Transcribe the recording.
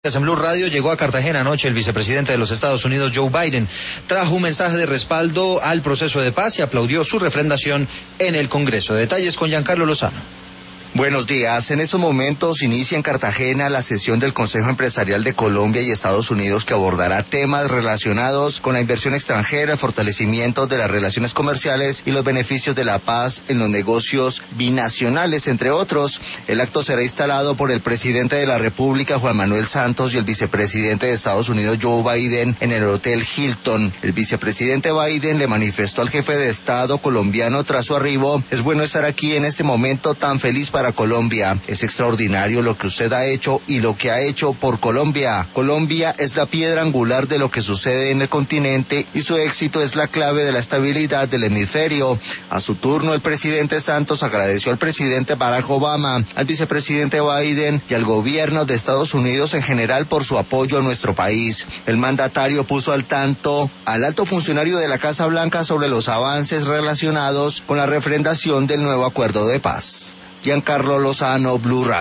En Blue Radio llegó a Cartagena anoche el vicepresidente de los Estados Unidos, Joe Biden. Trajo un mensaje de respaldo al proceso de paz y aplaudió su refrendación en el Congreso. Detalles con Giancarlo Lozano. Buenos días. En estos momentos inicia en Cartagena la sesión del Consejo Empresarial de Colombia y Estados Unidos, que abordará temas relacionados con la inversión extranjera, el fortalecimiento de las relaciones comerciales y los beneficios de la paz en los negocios binacionales, entre otros. El acto será instalado por el presidente de la República, Juan Manuel Santos, y el vicepresidente de Estados Unidos, Joe Biden, en el Hotel Hilton. El vicepresidente Biden le manifestó al jefe de Estado colombiano tras su arribo: es bueno estar aquí en este momento tan feliz para Colombia. Es extraordinario lo que usted ha hecho y lo que ha hecho por Colombia. Colombia es la piedra angular de lo que sucede en el continente y su éxito es la clave de la estabilidad del hemisferio. A su turno, el presidente Santos agradeció al presidente Barack Obama, al vicepresidente Biden y al gobierno de Estados Unidos en general por su apoyo a nuestro país. El mandatario puso al tanto al alto funcionario de la Casa Blanca sobre los avances relacionados con la refrendación del nuevo acuerdo de paz. Giancarlo Lozano, Blue Radio.